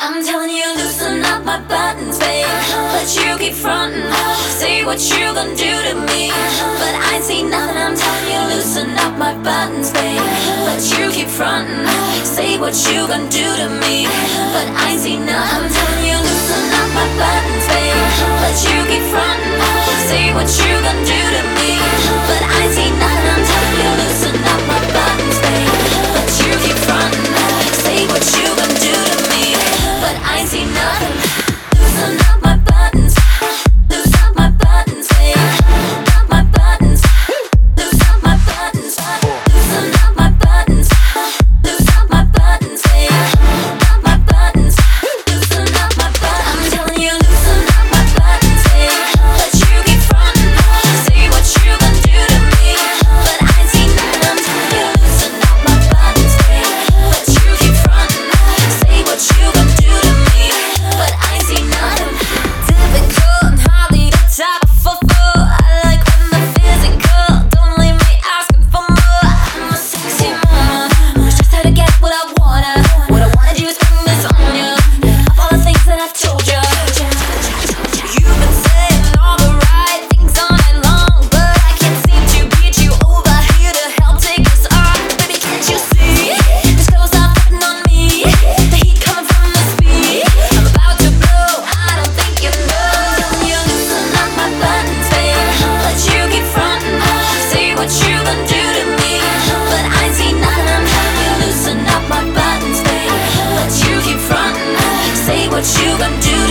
I'm telling you, loosen up my buttons, babe. But you keep frontin', say what you gon' do to me. But I ain't see nothing, I'm telling you, loosen up my buttons, babe. But you keep frontin', say what you gon' do to me. But I ain't see nothing, I'm telling you, loosen up my buttons, babe. But you keep frontin', say what you gon' do to me. But I ain't see nothing, I'm telling you, loosen up my buttons, babe. But you keep frontin', say what you gon' do to me. But I ain't see nothing. Loosen up my buttons. Loosen up my buttons, babe. Up my buttons. Loosen up my buttons. Loosen up my buttons. Loosen up my buttons, babe. Up my buttons. Loosen up my buttons. I'm telling you, loosen up my buttons, babe. But you keep frontin', say what you gon' do to me. But I ain't see nothing. I'm telling you, loosen up my buttons, babe. But you keep frontin', say what you gon' do to me. But I ain't see nothing. Typical and hardly the type for full. I like when the physical. Don't leave me asking for more. I'm a sexy mama who's just how to get what I wanna. What I wanna do is bring this on you. Of all the things that I've told you. You've been saying all the right things all night long, but I can't seem to get you over here to help take this off. Baby, can't you see? This clothes are fitting on me. The heat coming from the speed. I'm about to blow. I don't think you know. You loosen up my buttons, babe. But you keep frontin', say what you gon' do to me. But I ain't see nothing. I'm telling you, loosen up my buttons, babe. But you keep frontin', say what you gon' do